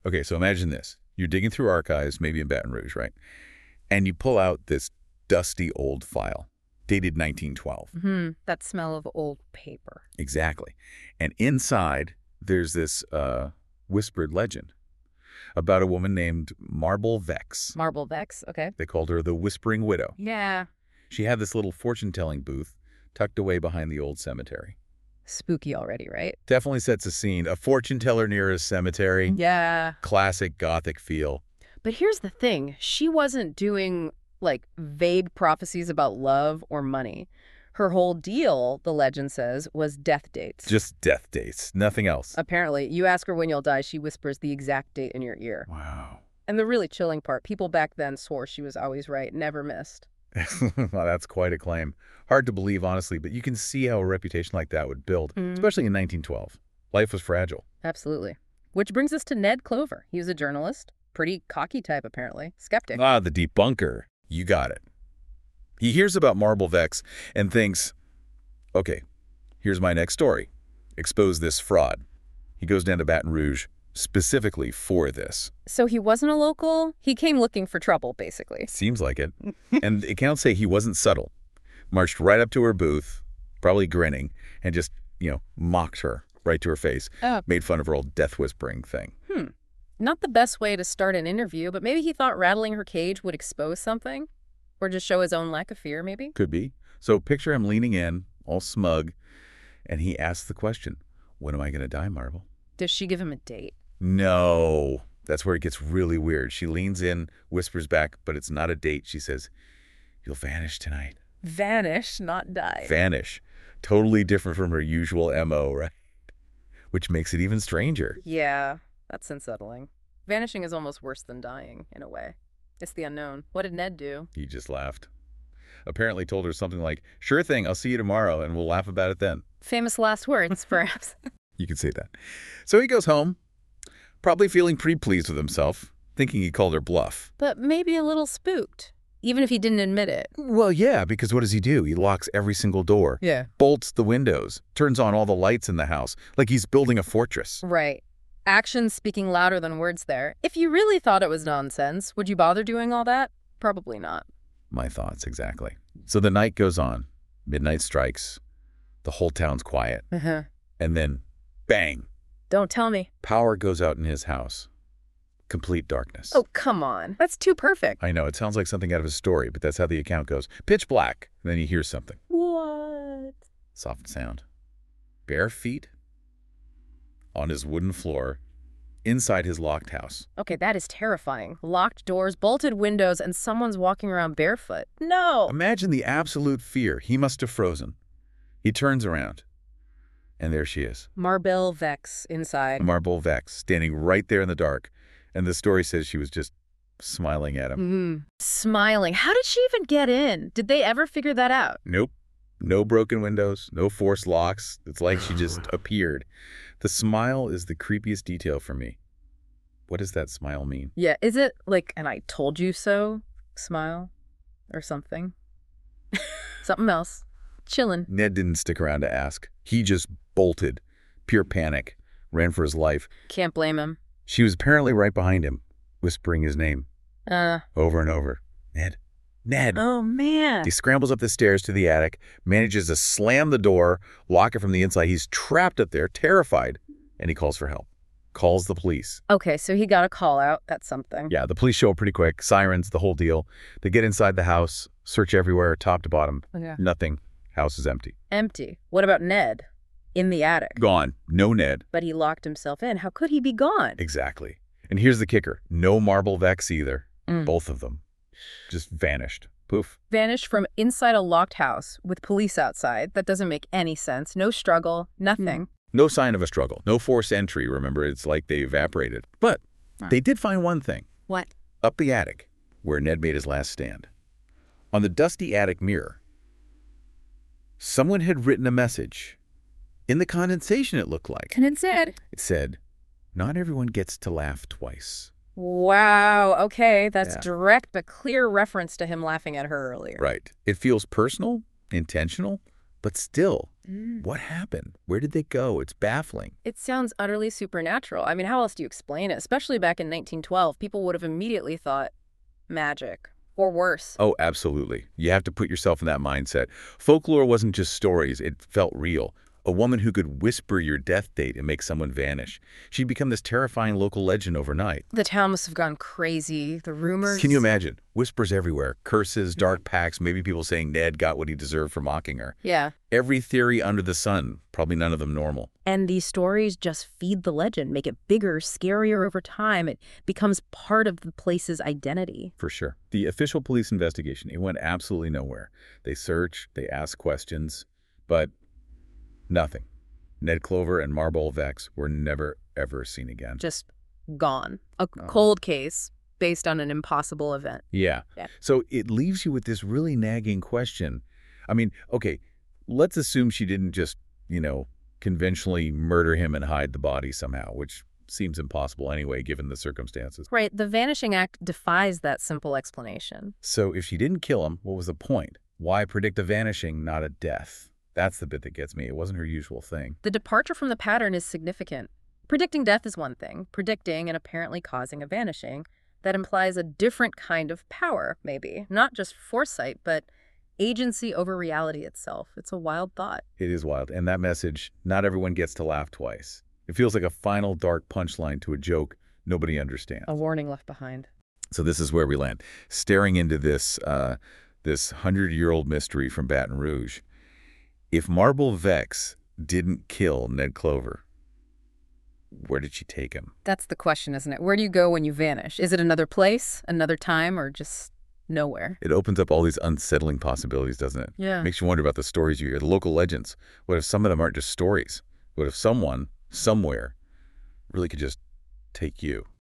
Okay, so imagine this. You're digging through archives, maybe in Baton Rouge, right? And you pull out this dusty old file, dated 1912. That smell of old paper. Exactly. And inside, there's this whispered legend about a woman named Marble Vex. Marble Vex, okay. They called her the Whispering Widow. Yeah. She had this little fortune-telling booth tucked away behind the old cemetery. Spooky already, right? Definitely sets a scene. A fortune teller near a cemetery. Yeah. Classic Gothic feel. But here's the thing. She wasn't doing, like, vague prophecies about love or money. Her whole deal, the legend says, was death dates. Just death dates. Nothing else. Apparently, you ask her when you'll die, she whispers the exact date in your ear. Wow. And the really chilling part, people back then swore she was always right, never missed. Well, that's quite a claim. Hard to believe, honestly, but you can see how a reputation like that would build, especially in 1912. Life was fragile. Absolutely. Which brings us to Ned Clover. He was a journalist. Pretty cocky type, apparently. Skeptic. Ah, the debunker. You got it. He hears about Marble Vex and thinks, okay, here's my next story. Expose this fraud. He goes down to Baton Rouge specifically for this. So he wasn't a local? He came looking for trouble, basically. Seems like it. And accounts say he wasn't subtle. Marched right up to her booth, probably grinning, and just, mocked her right to her face. Made fun of her old death whispering thing. Not the best way to start an interview, but maybe he thought rattling her cage would expose something? Or just show his own lack of fear, maybe? Could be. So picture him leaning in, all smug, and he asks the question, when am I going to die, Marble? Does she give him a date? No. That's where it gets really weird. She leans in, whispers back, but it's not a date. She says, you'll vanish tonight. Vanish, not die. Vanish. Totally different from her usual MO, right? Which makes it even stranger. Yeah, that's unsettling. Vanishing is almost worse than dying, in a way. It's the unknown. What did Ned do? He just laughed. Apparently told her something like, sure thing, I'll see you tomorrow, and we'll laugh about it then. Famous last words, perhaps. You could say that. So he goes home, probably feeling pretty pleased with himself, thinking he called her bluff. But maybe a little spooked, even if he didn't admit it. Well, yeah, because what does he do? He locks every single door. Yeah. Bolts the windows, turns on all the lights in the house, like he's building a fortress. Right. Actions speaking louder than words there. If you really thought it was nonsense, would you bother doing all that? Probably not. My thoughts, exactly. So the night goes on. Midnight strikes. The whole town's quiet. And then, bang. Don't tell me. Power goes out in his house. Complete darkness. Oh, come on. That's too perfect. I know, it sounds like something out of a story, but that's how the account goes. Pitch black. And then he hears something. What? Soft sound. Bare feet on his wooden floor inside his locked house. Okay, that is terrifying. Locked doors, bolted windows, and someone's walking around barefoot. No! Imagine the absolute fear. He must have frozen. He turns around, and there she is. Marble Vex inside. Marble Vex, standing right there in the dark. And the story says she was just smiling at him. Smiling. How did she even get in? Did they ever figure that out? Nope. No broken windows, no forced locks. It's like she just appeared. The smile is the creepiest detail for me. What does that smile mean? Yeah, is it like an I told you so smile or something? Something else. Chillin'. Ned didn't stick around to ask. He just bolted. Pure panic. Ran for his life. Can't blame him. She was apparently right behind him, whispering his name. Over and over. Ned. Ned. Oh, man. He scrambles up the stairs to the attic, manages to slam the door, lock it from the inside. He's trapped up there, terrified, and he calls for help. Calls the police. Okay, so he got a call out. That's something. Yeah, the police show up pretty quick. Sirens, the whole deal. They get inside the house, search everywhere, top to bottom. Yeah. Nothing. House is empty. Empty. What about Ned? In the attic. Gone. No Ned. But he locked himself in. How could he be gone? Exactly. And here's the kicker. No Marble Vex either. Both of them. Just vanished. Poof. Vanished from inside a locked house with police outside. That doesn't make any sense. No struggle. Nothing. No sign of a struggle. No forced entry. Remember, it's like they evaporated. But they did find one thing. What? Up the attic, where Ned made his last stand. On the dusty attic mirror, someone had written a message. In the condensation, it looked like. And it said? It said, not everyone gets to laugh twice. Wow. Okay, that's direct but clear reference to him laughing at her earlier. Right. It feels personal, intentional, But still, Mm. what happened? Where did they go? It's baffling. It sounds utterly supernatural. I mean, how else do you explain it? Especially back in 1912, people would have immediately thought magic or worse. Oh, absolutely. You have to put yourself in that mindset. Folklore wasn't just stories. It felt real. A woman who could whisper your death date and make someone vanish. She'd become this terrifying local legend overnight. The town must have gone crazy. The rumors. Can you imagine? Whispers everywhere. Curses, dark pacts, maybe people saying Ned got what he deserved for mocking her. Yeah. Every theory under the sun, probably none of them normal. And these stories just feed the legend, make it bigger, scarier over time. It becomes part of the place's identity. For sure. The official police investigation, it went absolutely nowhere. They searched, they asked questions, but nothing. Ned Clover and Marble Vex were never, ever seen again. Just gone. A cold case based on an impossible event. Yeah. So it leaves you with this really nagging question. I mean, okay, let's assume she didn't just, conventionally murder him and hide the body somehow, which seems impossible anyway, given the circumstances. Right. The Vanishing Act defies that simple explanation. So if she didn't kill him, what was the point? Why predict a vanishing, not a death? That's the bit that gets me. It wasn't her usual thing. The departure from the pattern is significant. Predicting death is one thing. Predicting and apparently causing a vanishing, that implies a different kind of power, maybe. Not just foresight, but agency over reality itself. It's a wild thought. It is wild. And that message, not everyone gets to laugh twice. It feels like a final dark punchline to a joke nobody understands. A warning left behind. So this is where we land, staring into this 100-year-old mystery from Baton Rouge. If Marble Vex didn't kill Ned Clover, where did she take him? That's the question, isn't it? Where do you go when you vanish? Is it another place, another time, or just nowhere? It opens up all these unsettling possibilities, doesn't it? Yeah. Makes you wonder about the stories you hear, the local legends. What if some of them aren't just stories? What if someone, somewhere, really could just take you?